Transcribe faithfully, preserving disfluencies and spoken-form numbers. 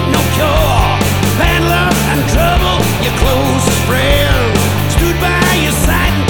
no cure. Bad luck and trouble, your closest friend, stood by your side and